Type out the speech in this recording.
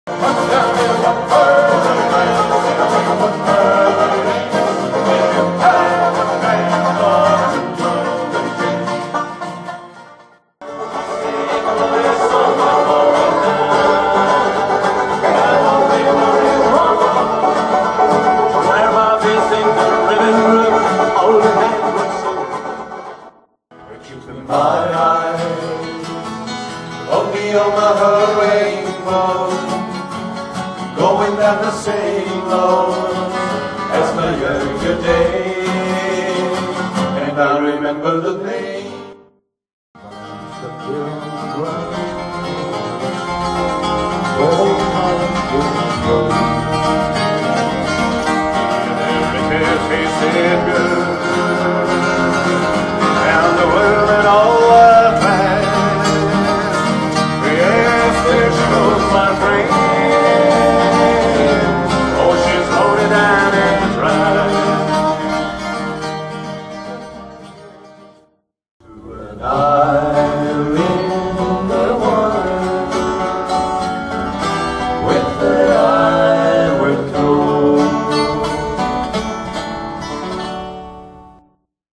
On the rainbow, going down the same road as my younger days, and I remember the pain. The pilgrims run, where the pilgrims go. He said